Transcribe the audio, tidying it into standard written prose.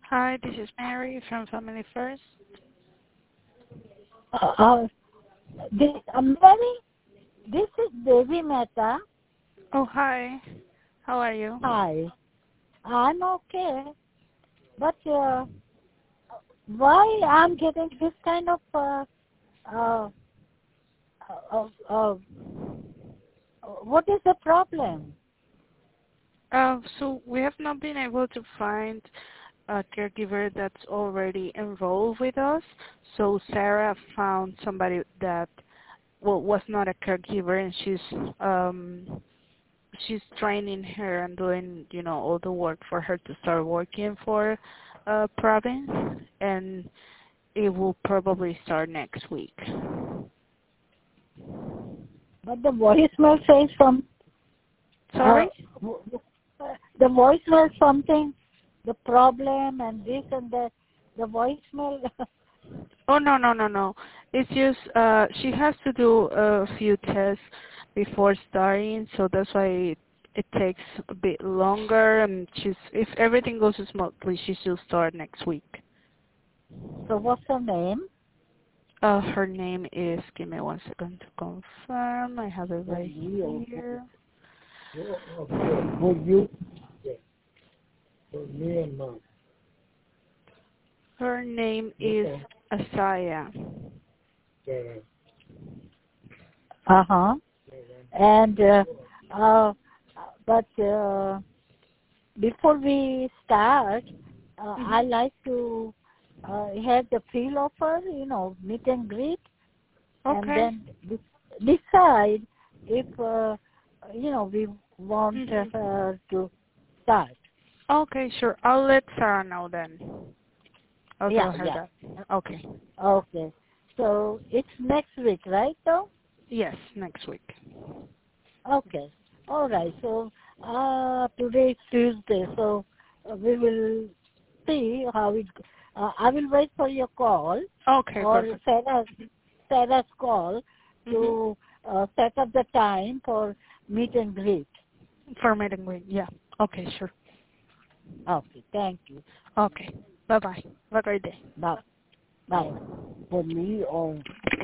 Hi, this is Mary from Family First. Uh, uh, Mary, this is Devi Mehta. Oh, hi. How are you? Hi. I'm okay, but why I'm getting this kind of uh, uh, uh, what is the problem? So we have not been able to find a caregiver that's already enrolled with us. So Sarah found somebody that was not a caregiver, and she's training her and doing all the work for her to start working for province, and it will probably start next week. But the voicemail says uh, Sorry? the voicemail something, the problem and this and that. The voicemail. Oh, no, no, no, no. It's just she has to do a few tests before starting, so that's why it takes a bit longer. And if everything goes smoothly, she should start next week. So what's her name? Her name is, give me one second to confirm. I have it right here. Her name is Asaya. Uh-huh. And but before we start, I like to have the feel of her, meet and greet, and Okay. then decide if we want Mhm. her to start. Okay, sure. I'll let Sarah know then. I'll tell Yeah, her yeah. that. Okay. Okay. So it's next week, right? Though. Yes, next week. Okay. All right. So today is Tuesday, so we will see how it. I will wait for your call Okay, or perfect. Sarah's call Mhm. to set up the time for meet and greet. For meeting with, yeah. Okay, sure. Okay. Thank you. Okay. Bye bye. Have a great day. Bye. Bye. For me or